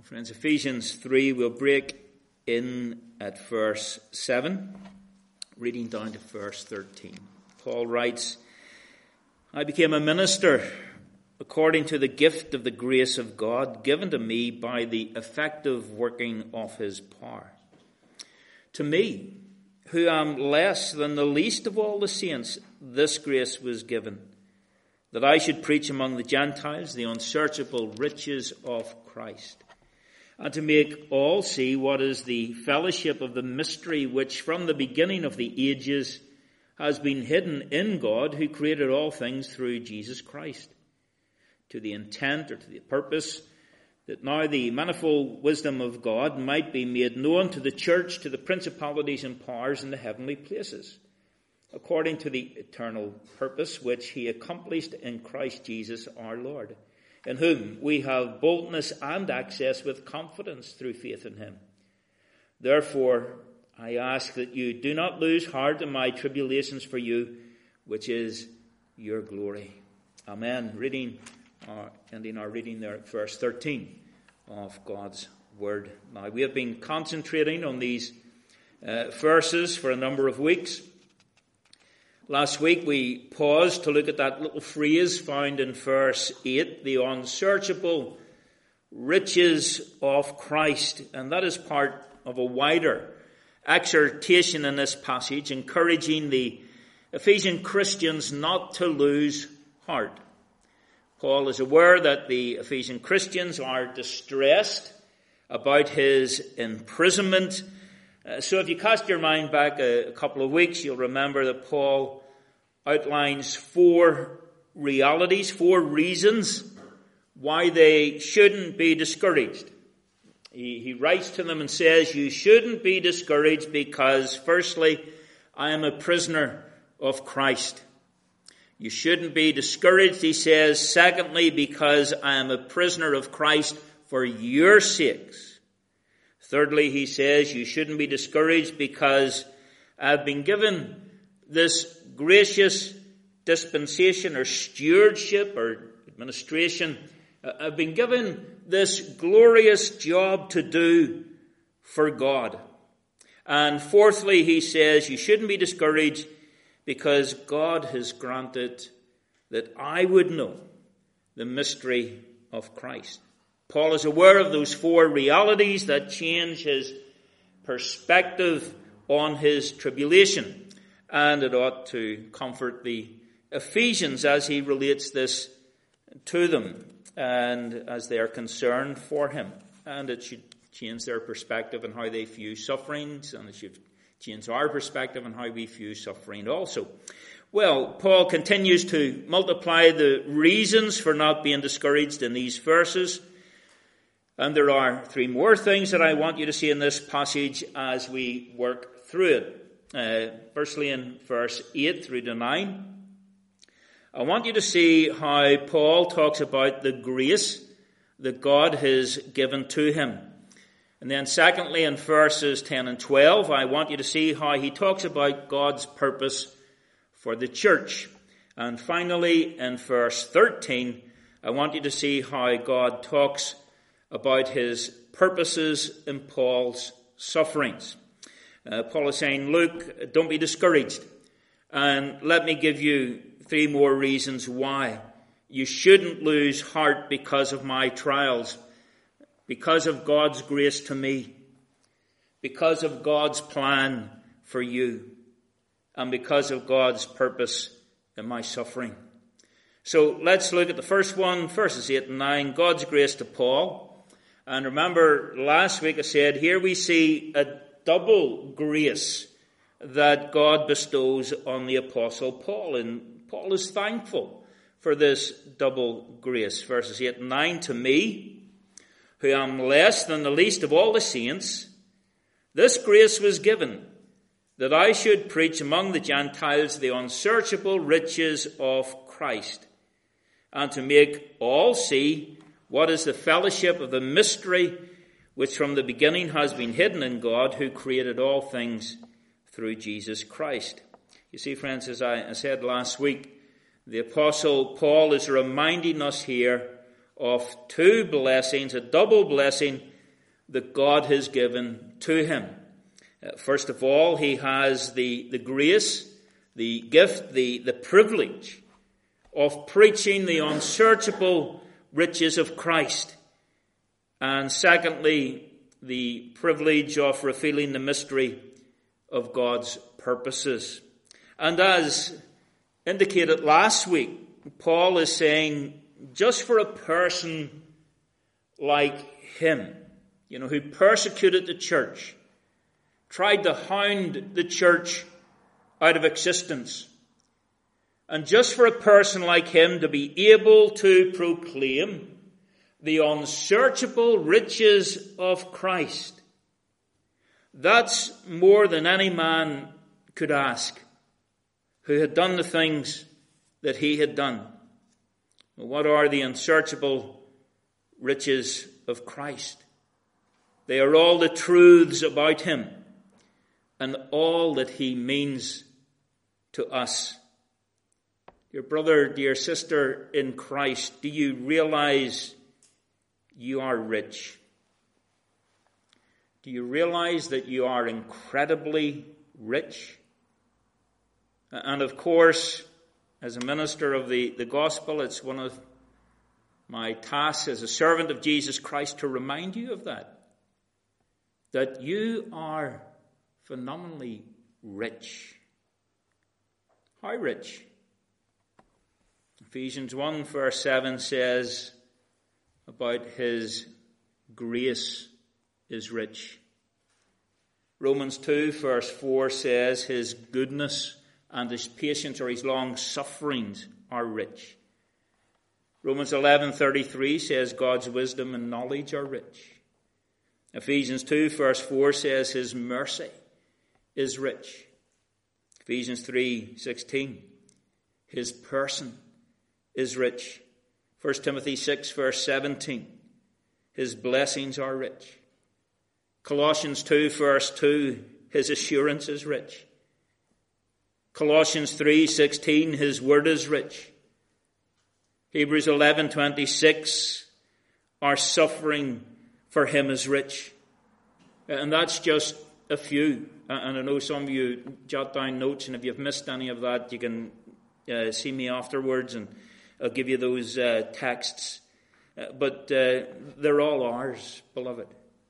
Friends, Ephesians 3 will break in at verse 7, reading down to verse 13. Paul writes, I became a minister according to the gift of the grace of God given to me by the effective working of his power. To me, who am less than the least of all the saints, this grace was given, that I should preach among the Gentiles the unsearchable riches of Christ, and to make all see what is the fellowship of the mystery which from the beginning of the ages has been hidden in God, who created all things through Jesus Christ, to the intent or to the purpose that now the manifold wisdom of God might be made known to the church, to the principalities and powers in the heavenly places, according to the eternal purpose which he accomplished in Christ Jesus our Lord, in whom we have boldness and access with confidence through faith in him. Therefore, I ask that you do not lose heart in my tribulations for you, which is your glory. Amen. Ending our reading there at verse 13 of God's word. Now, we have been concentrating on these verses for a number of weeks. Last week we paused to look at that little phrase found in verse 8, the unsearchable riches of Christ. And that is part of a wider exhortation in this passage, encouraging the Ephesian Christians not to lose heart. Paul is aware that the Ephesian Christians are distressed about his imprisonment. So if you cast your mind back a couple of weeks, you'll remember that Paul outlines four realities, four reasons why they shouldn't be discouraged. He writes to them and says, you shouldn't be discouraged because, firstly, I am a prisoner of Christ. You shouldn't be discouraged, he says, secondly, because I am a prisoner of Christ for your sakes. Thirdly, he says, you shouldn't be discouraged because I've been given this gracious dispensation or stewardship or administration. I've been given this glorious job to do for God. And fourthly, he says, you shouldn't be discouraged because God has granted that I would know the mystery of Christ. Paul is aware of those four realities that change his perspective on his tribulation. And it ought to comfort the Ephesians as he relates this to them and as they are concerned for him. And it should change their perspective on how they view sufferings, and it should change our perspective on how we view suffering also. Well, Paul continues to multiply the reasons for not being discouraged in these verses. And there are three more things that I want you to see in this passage as we work through it. Firstly, in verse 8 through to 9, I want you to see how Paul talks about the grace that God has given to him. And then secondly, in verses 10 and 12, I want you to see how he talks about God's purpose for the church. And finally, in verse 13, I want you to see how God talks about his purposes in Paul's sufferings. Paul is saying, look, don't be discouraged. And let me give you three more reasons why you shouldn't lose heart because of my trials, because of God's grace to me, because of God's plan for you, and because of God's purpose in my suffering. So let's look at the first one, verses 8 and 9, God's grace to Paul. And remember, last week I said, here we see a double grace that God bestows on the Apostle Paul. And Paul is thankful for this double grace. Verses 8 and 9, to me, who am less than the least of all the saints, this grace was given, that I should preach among the Gentiles the unsearchable riches of Christ, and to make all see what is the fellowship of the mystery which from the beginning has been hidden in God, who created all things through Jesus Christ. You see, friends, as I said last week, the Apostle Paul is reminding us here of two blessings, a double blessing that God has given to him. First of all, he has the grace, the gift, the privilege of preaching the unsearchable riches of Christ. And secondly, the privilege of revealing the mystery of God's purposes. And as indicated last week, Paul is saying, just for a person like him, who persecuted the church, tried to hound the church out of existence, and just for a person like him to be able to proclaim the unsearchable riches of Christ, that's more than any man could ask who had done the things that he had done. Well, what are the unsearchable riches of Christ? They are all the truths about him and all that he means to us. Dear brother, dear sister in Christ, do you realize you are rich? Do you realize that you are incredibly rich? And of course, as a minister of the gospel, it's one of my tasks as a servant of Jesus Christ to remind you of that you are phenomenally rich. How rich? Ephesians 1 verse 7 says about his grace is rich. Romans 2 verse 4 says his goodness and his patience or his long sufferings are rich. Romans 11:33 says God's wisdom and knowledge are rich. Ephesians 2 verse 4 says his mercy is rich. Ephesians 3:16, his person is rich. 1 Timothy 6 verse 17, his blessings are rich. Colossians 2 verse 2, his assurance is rich. Colossians 3:16, his word is rich. Hebrews 11:26, our suffering for him is rich. And that's just a few. And I know some of you jot down notes, and if you've missed any of that, you can see me afterwards and I'll give you those texts. But they're all ours, beloved.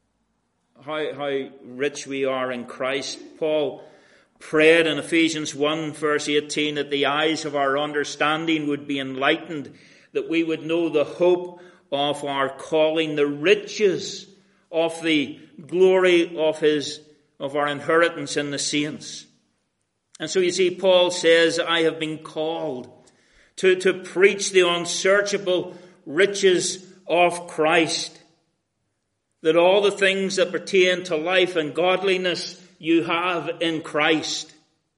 How rich we are in Christ. Paul prayed in Ephesians 1 verse 18 that the eyes of our understanding would be enlightened, that we would know the hope of our calling, the riches of the glory of our inheritance in the saints. And so you see, Paul says, I have been called to preach the unsearchable riches of Christ, that all the things that pertain to life and godliness you have in Christ.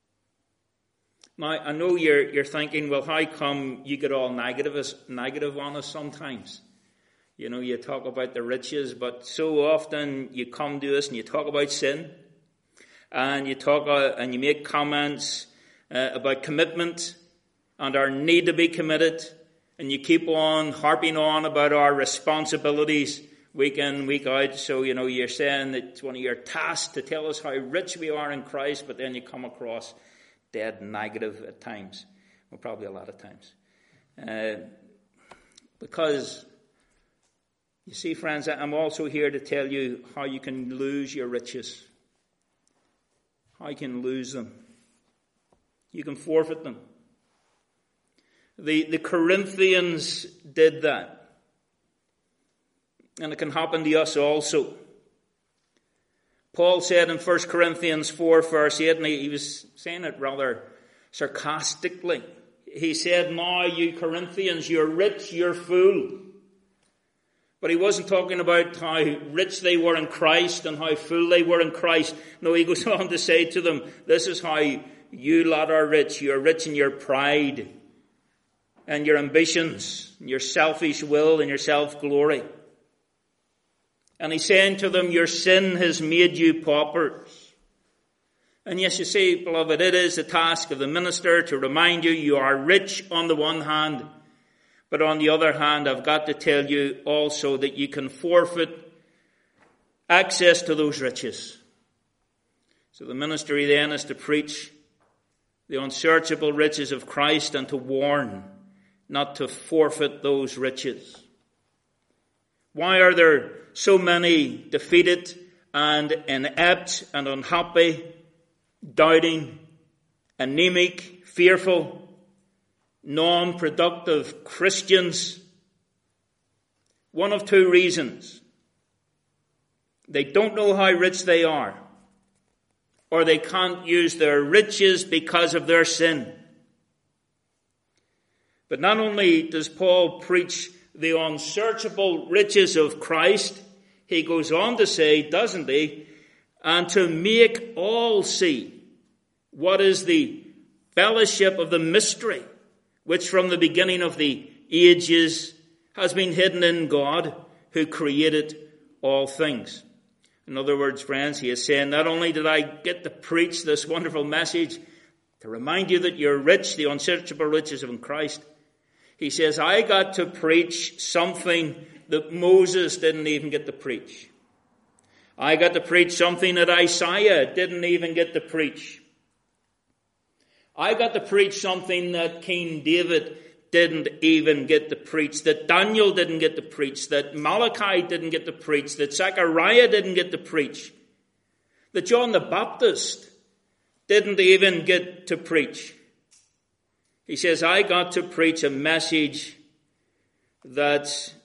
Now, I know you're thinking, well, how come you get all negative on us sometimes? You talk about the riches, but so often you come to us and you talk about sin, and you make comments about commitment and our need to be committed, and you keep on harping on about our responsibilities week in, week out. So, you're saying that it's one of your tasks to tell us how rich we are in Christ, but then you come across dead negative at times. Well, probably a lot of times. Because, you see, friends, I'm also here to tell you how you can lose your riches. How you can lose them. You can forfeit them. The Corinthians did that. And it can happen to us also. Paul said in 1 Corinthians 4 verse 8, and he was saying it rather sarcastically. He said, now you Corinthians, you're rich, you're full. But he wasn't talking about how rich they were in Christ and how full they were in Christ. No, he goes on to say to them, this is how you lot are rich. You're rich in your pride and your ambitions, and your selfish will and your self-glory. And he's saying to them, your sin has made you paupers. And yes, you see, beloved, it is the task of the minister to remind you are rich on the one hand, but on the other hand, I've got to tell you also that you can forfeit access to those riches. So the ministry then is to preach the unsearchable riches of Christ and to warn not to forfeit those riches. Why are there so many defeated and inept and unhappy, doubting, anemic, fearful, non-productive Christians? One of two reasons. They don't know how rich they are, or they can't use their riches because of their sin. But not only does Paul preach the unsearchable riches of Christ, he goes on to say, doesn't he, and to make all see what is the fellowship of the mystery, which from the beginning of the ages has been hidden in God, who created all things. In other words, friends, he is saying, not only did I get to preach this wonderful message to remind you that you're rich, the unsearchable riches of Christ, he says, I got to preach something that Moses didn't even get to preach. I got to preach something that Isaiah didn't even get to preach. I got to preach something that King David didn't even get to preach, that Daniel didn't get to preach, that Malachi didn't get to preach, that Zechariah didn't get to preach, that John the Baptist didn't even get to preach. He says, I got to preach a message that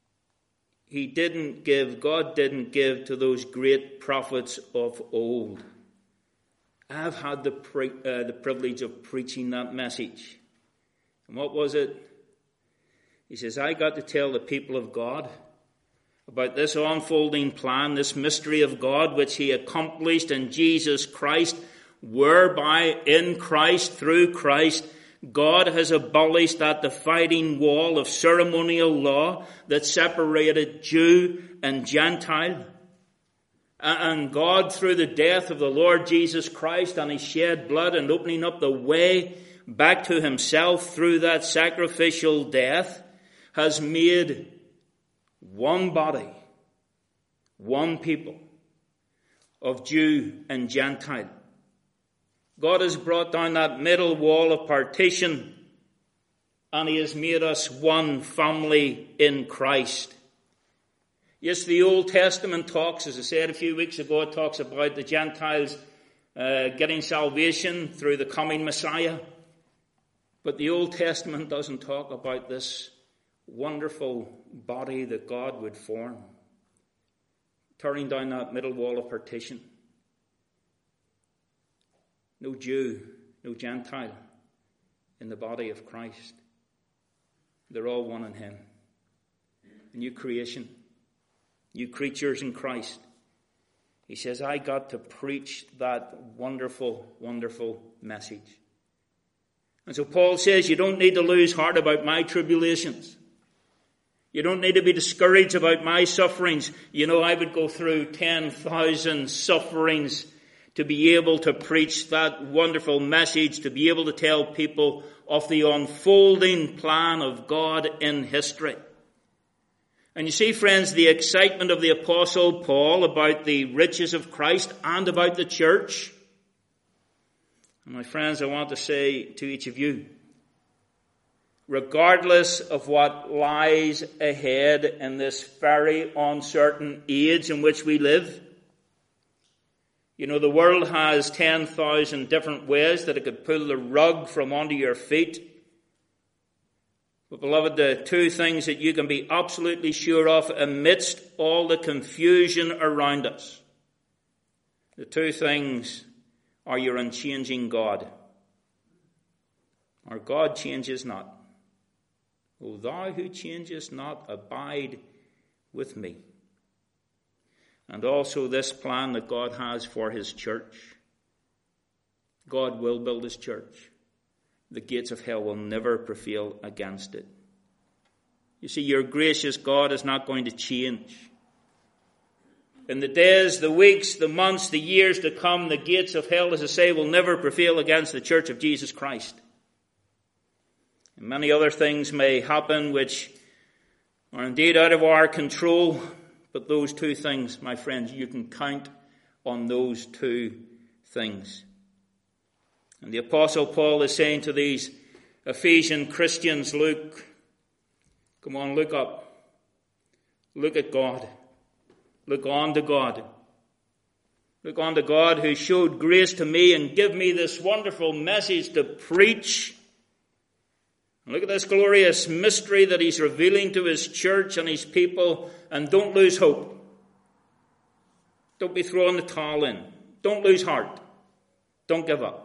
God didn't give to those great prophets of old. I've had the privilege of preaching that message. And what was it? He says, I got to tell the people of God about this unfolding plan, this mystery of God, which he accomplished in Jesus Christ, whereby in Christ, through Christ, God has abolished that dividing wall of ceremonial law that separated Jew and Gentile. And God, through the death of the Lord Jesus Christ and his shed blood and opening up the way back to himself through that sacrificial death, has made one body, one people of Jew and Gentile. God has brought down that middle wall of partition, and he has made us one family in Christ. Yes, the Old Testament talks, as I said a few weeks ago, it talks about the Gentiles getting salvation through the coming Messiah. But the Old Testament doesn't talk about this wonderful body that God would form, tearing down that middle wall of partition. No Jew, no Gentile in the body of Christ. They're all one in him. A new creation, new creatures in Christ. He says, I got to preach that wonderful, wonderful message. And so Paul says, you don't need to lose heart about my tribulations. You don't need to be discouraged about my sufferings. You know, I would go through 10,000 sufferings to be able to preach that wonderful message, to be able to tell people of the unfolding plan of God in history. And you see, friends, the excitement of the Apostle Paul about the riches of Christ and about the church. And my friends, I want to say to each of you, regardless of what lies ahead in this very uncertain age in which we live, you know, the world has 10,000 different ways that it could pull the rug from under your feet. But beloved, the two things that you can be absolutely sure of amidst all the confusion around us, the two things are your unchanging God. Our God changes not. O thou who changest not, abide with me. And also this plan that God has for his church. God will build his church. The gates of hell will never prevail against it. You see, your gracious God is not going to change. In the days, the weeks, the months, the years to come, the gates of hell, as I say, will never prevail against the church of Jesus Christ. And many other things may happen which are indeed out of our control. but those two things, my friends, you can count on those two things. And the Apostle Paul is saying to these Ephesian Christians, look, come on, look up. Look at God. Look on to God. Look on to God who showed grace to me and give me this wonderful message to preach. And look at this glorious mystery that he's revealing to his church and his people. And don't lose hope. Don't be throwing the towel in. Don't lose heart. Don't give up.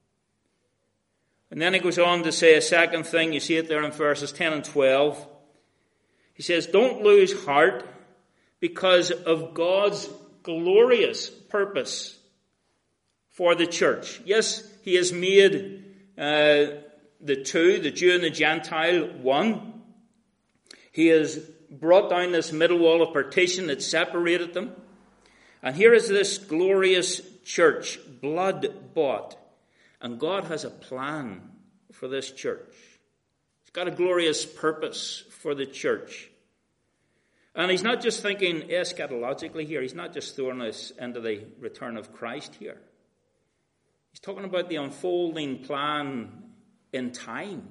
And then he goes on to say a second thing. You see it there in verses 10 and 12. He says, don't lose heart because of God's glorious purpose for the church. Yes, he has made the two, the Jew and the Gentile, one. He has brought down this middle wall of partition that separated them. And here is this glorious church, blood-bought. And God has a plan for this church. He's got a glorious purpose for the church. And he's not just thinking eschatologically here. He's not just throwing us into the return of Christ here. He's talking about the unfolding plan in time.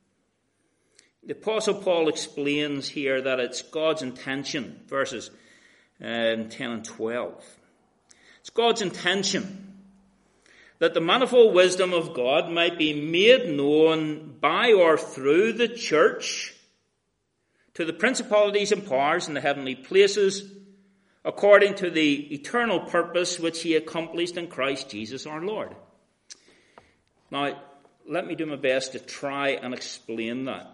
The Apostle Paul explains here that it's God's intention, verses 10 and 12. It's God's intention that the manifold wisdom of God might be made known by or through the church to the principalities and powers in the heavenly places, according to the eternal purpose which he accomplished in Christ Jesus our Lord. Now, let me do my best to try and explain that.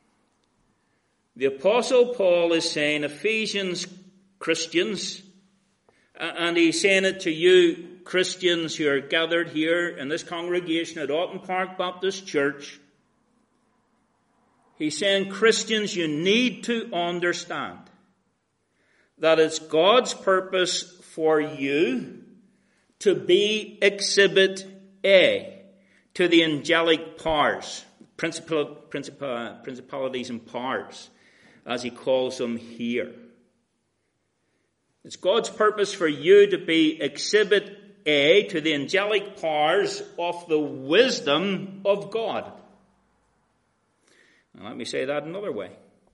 The Apostle Paul is saying, Ephesians Christians, and he's saying it to you Christians who are gathered here in this congregation at Alton Park Baptist Church. He's saying, Christians, you need to understand that it's God's purpose for you to be exhibit A to the angelic powers, principalities and powers, as he calls them here. It's God's purpose for you to be exhibit A to the angelic powers of the wisdom of God. Now, let me say that another way.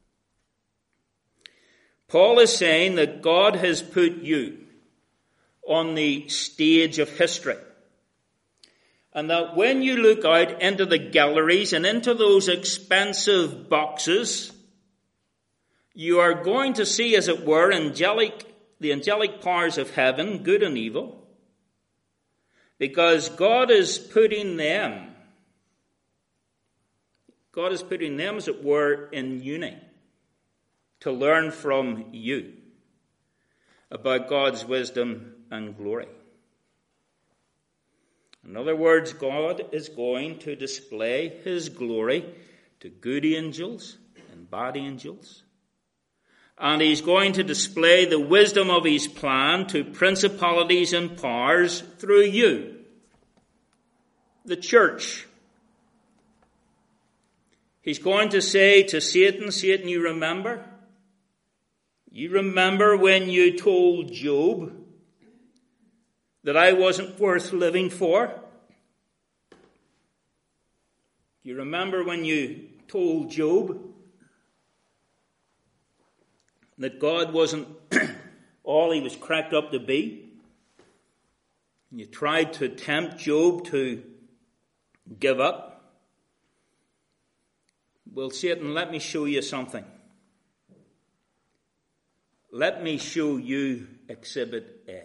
Paul is saying that God has put you on the stage of history. And that when you look out into the galleries and into those expensive boxes, you are going to see, as it were, the angelic powers of heaven, good and evil, because God is putting them, as it were, in uni to learn from you about God's wisdom and glory. In other words, God is going to display his glory to good angels and bad angels. And he's going to display the wisdom of his plan to principalities and powers through you, the church. He's going to say to Satan, Satan, you remember? You remember when you told Job that I wasn't worth living for? Do you remember when you told Job that God wasn't all he was cracked up to be? And you tried to tempt Job to give up? Well, Satan, let me show you something. Let me show you Exhibit A.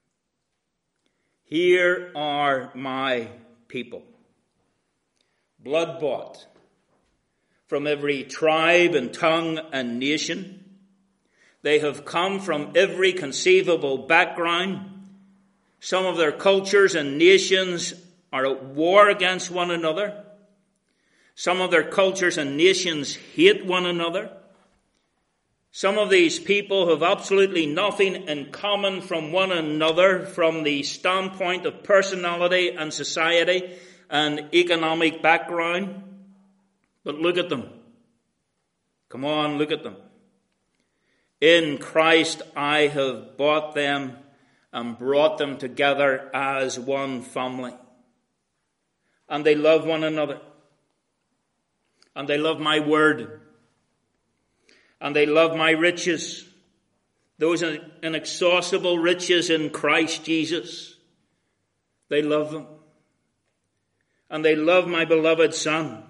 Here are my people, blood-bought, from every tribe and tongue and nation. They have come from every conceivable background. Some of their cultures and nations are at war against one another. Some of their cultures and nations hate one another. Some of these people have absolutely nothing in common from one another from the standpoint of personality and society and economic background. But look at them. Come on, look at them. In Christ I have bought them and brought them together as one family. And they love one another. And they love my word. And they love my riches. Those inexhaustible riches in Christ Jesus. They love them. And they love my beloved Son.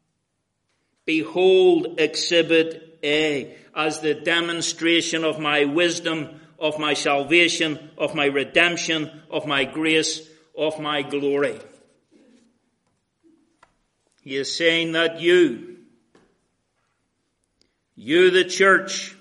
Behold, Exhibit A, as the demonstration of my wisdom, of my salvation, of my redemption, of my grace, of my glory. He is saying that you the church,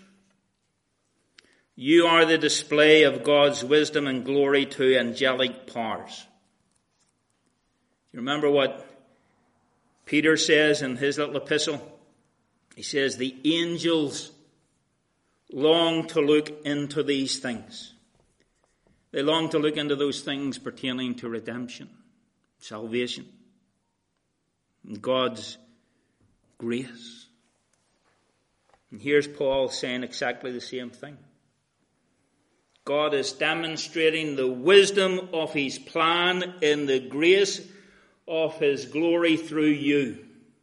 you are the display of God's wisdom and glory to angelic powers. You remember what Peter says in his little epistle? He says, the angels long to look into these things. They long to look into those things pertaining to redemption, salvation, and God's grace. And here's Paul saying exactly the same thing. God is demonstrating the wisdom of his plan in the grace of his glory through you.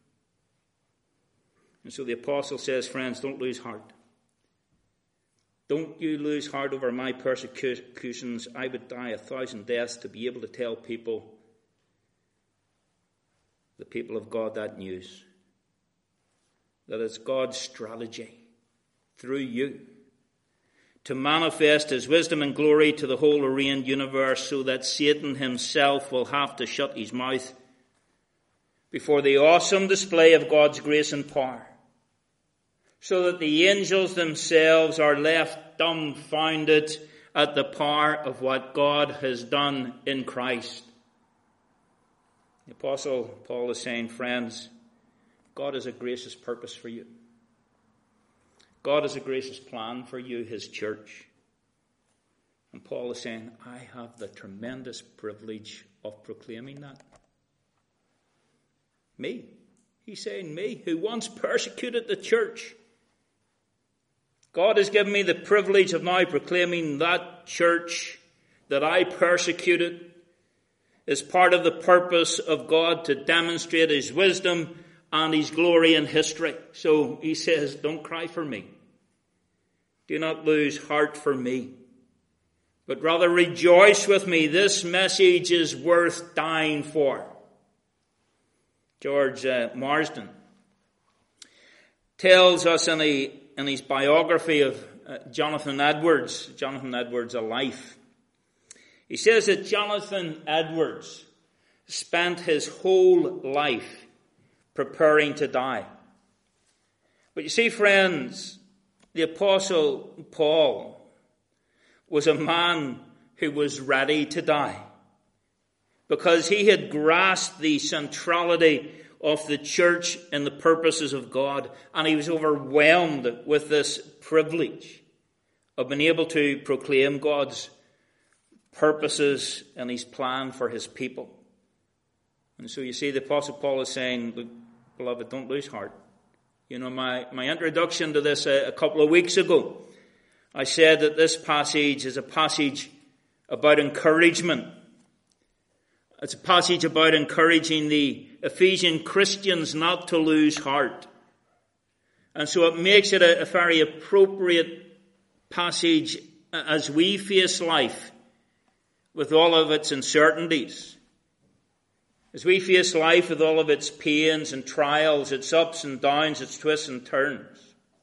And so the apostle says, friends, don't lose heart. Don't you lose heart over my persecutions. I would die 1,000 deaths to be able to tell people, the people of God, that news. That it's God's strategy through you to manifest his wisdom and glory to the whole arrayed universe, so that Satan himself will have to shut his mouth before the awesome display of God's grace and power, so that the angels themselves are left dumbfounded at the power of what God has done in Christ. The Apostle Paul is saying, friends, God has a gracious purpose for you. God has a gracious plan for you, his church. And Paul is saying, I have the tremendous privilege of proclaiming that. Me. He's saying me, who once persecuted the church. God has given me the privilege of now proclaiming that church that I persecuted is part of the purpose of God to demonstrate his wisdom and his glory in history. So he says, don't cry for me. Do not lose heart for me, but rather rejoice with me. This message is worth dying for. George Marsden tells us in his biography of Jonathan Edwards, A Life. He says that Jonathan Edwards spent his whole life preparing to die. But you see, friends, the Apostle Paul was a man who was ready to die, because he had grasped the centrality of the church and the purposes of God, and he was overwhelmed with this privilege of being able to proclaim God's purposes and his plan for his people. And so you see, the Apostle Paul is saying, look, beloved, don't lose heart. You know, my introduction to this a couple of weeks ago, I said that this passage is a passage about encouragement. It's a passage about encouraging the Ephesian Christians not to lose heart. And so it makes it a very appropriate passage as we face life with all of its uncertainties. As we face life with all of its pains and trials, its ups and downs, its twists and turns.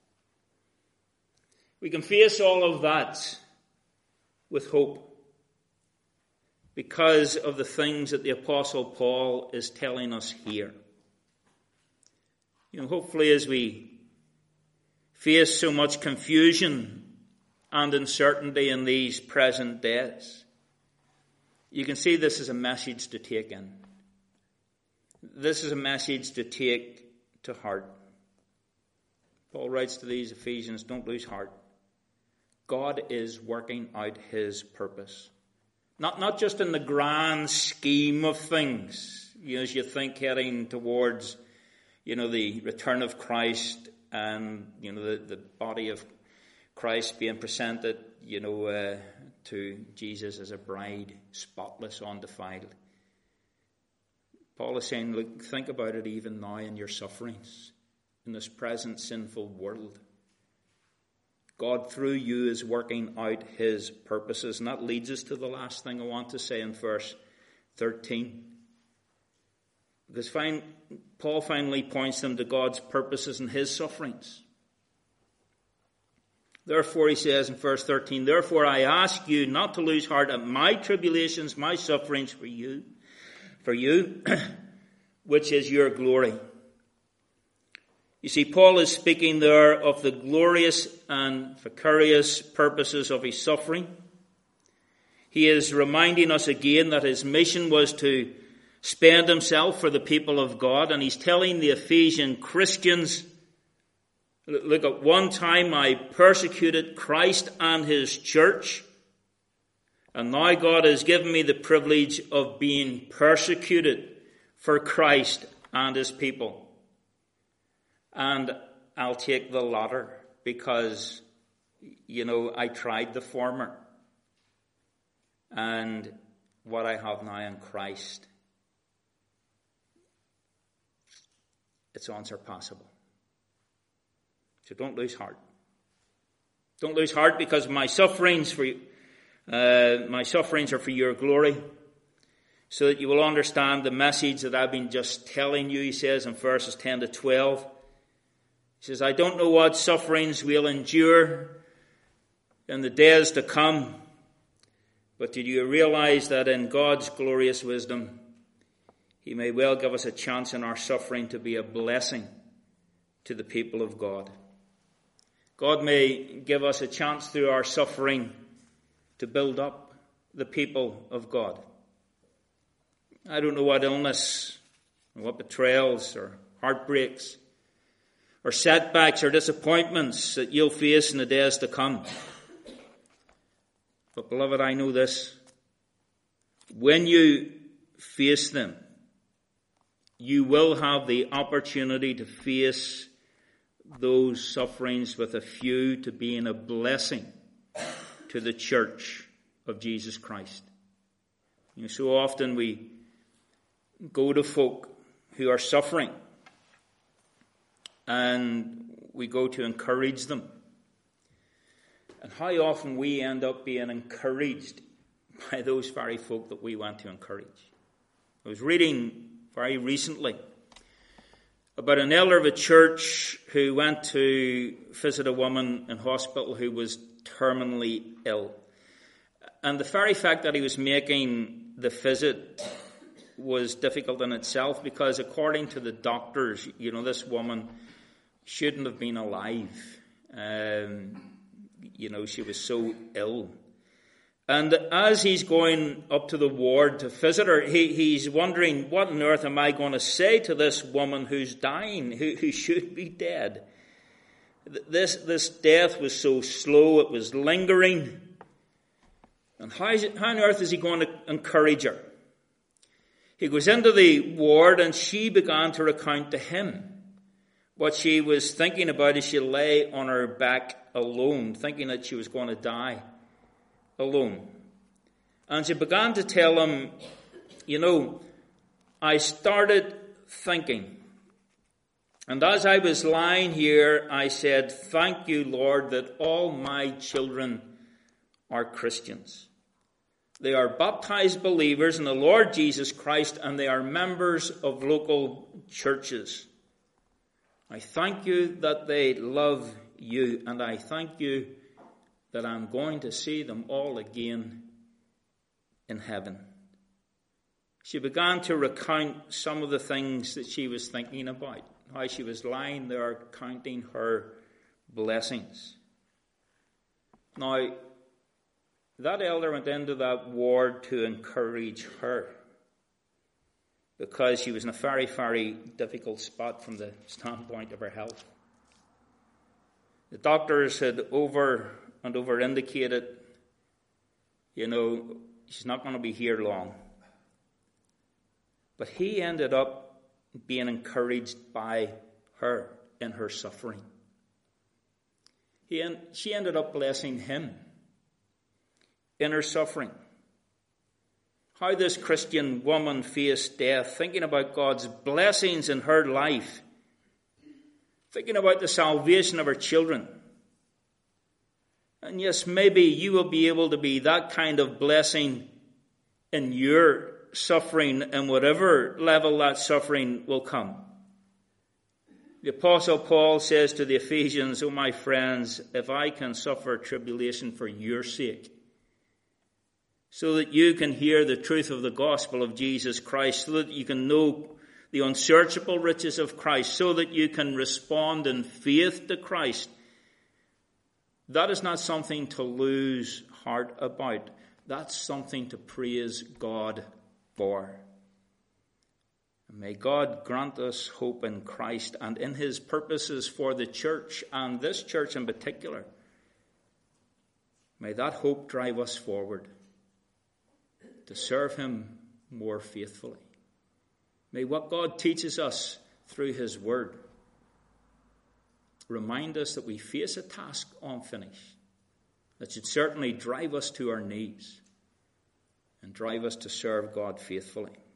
We can face all of that with hope, because of the things that the Apostle Paul is telling us here. You know, hopefully as we face so much confusion and uncertainty in these present days, you can see this is a message to take in. This is a message to take to heart. Paul writes to these Ephesians, don't lose heart. God is working out his purpose. Not just in the grand scheme of things, you know, as you think heading towards, you know, the return of Christ and, you know, the body of Christ being presented, to Jesus as a bride, spotless, undefiled. Paul is saying, look, think about it even now in your sufferings, in this present sinful world. God, through you, is working out his purposes. And that leads us to the last thing I want to say in verse 13. Because Paul finally points them to God's purposes in his sufferings. Therefore, he says in verse 13, therefore I ask you not to lose heart at my tribulations, my sufferings for you, which is your glory. You see, Paul is speaking there of the glorious and vicarious purposes of his suffering. He is reminding us again that his mission was to spend himself for the people of God, and he's telling the Ephesian Christians, look, at one time I persecuted Christ and his church, and now God has given me the privilege of being persecuted for Christ and his people. And I'll take the latter because, I tried the former. And what I have now in Christ, it's unsurpassable. So don't lose heart. Don't lose heart because my sufferings are for your glory, so that you will understand the message that I've been just telling you, he says in verses 10 to 12. He says, I don't know what sufferings we'll endure in the days to come, but did you realize that in God's glorious wisdom, he may well give us a chance in our suffering to be a blessing to the people of God. God may give us a chance through our suffering to build up the people of God. I don't know what illness, or what betrayals, or heartbreaks, or setbacks, or disappointments that you'll face in the days to come. But beloved, I know this. When you face them, you will have the opportunity to face those sufferings with a view to being a blessing to the church of Jesus Christ. So often we go to folk who are suffering and we go to encourage them. And how often we end up being encouraged by those very folk that we want to encourage. I was reading very recently about an elder of a church who went to visit a woman in hospital who was terminally ill. And the very fact that he was making the visit was difficult in itself, because according to the doctors, this woman shouldn't have been alive. She was so ill. And as he's going up to the ward to visit her, he's wondering, what on earth am I going to say to this woman who's dying, who should be dead? This death was so slow, it was lingering. And how on earth is he going to encourage her? He goes into the ward and she began to recount to him what she was thinking about as she lay on her back alone, thinking that she was going to die alone. And she began to tell him, I started thinking. And as I was lying here, I said, thank you, Lord, that all my children are Christians. They are baptized believers in the Lord Jesus Christ, and they are members of local churches. I thank you that they love you, and I thank you that I'm going to see them all again in heaven. She began to recount some of the things that she was thinking about, how she was lying there counting her blessings. Now, that elder went into that ward to encourage her, because she was in a very, very difficult spot from the standpoint of her health. The doctors had over indicated, she's not going to be here long. But he ended up being encouraged by her in her suffering. she ended up blessing him in her suffering. How this Christian woman faced death, thinking about God's blessings in her life, thinking about the salvation of her children. And yes, maybe you will be able to be that kind of blessing in your suffering, and whatever level that suffering will come. The Apostle Paul says to the Ephesians, "O my friends, if I can suffer tribulation for your sake, so that you can hear the truth of the gospel of Jesus Christ, so that you can know the unsearchable riches of Christ, so that you can respond in faith to Christ," that is not something to lose heart about. That's something to praise God for. And may God grant us hope in Christ and in his purposes for the church, and this church in particular. May that hope drive us forward to serve him more faithfully. May what God teaches us through his word remind us that we face a task unfinished that should certainly drive us to our knees and drive us to serve God faithfully.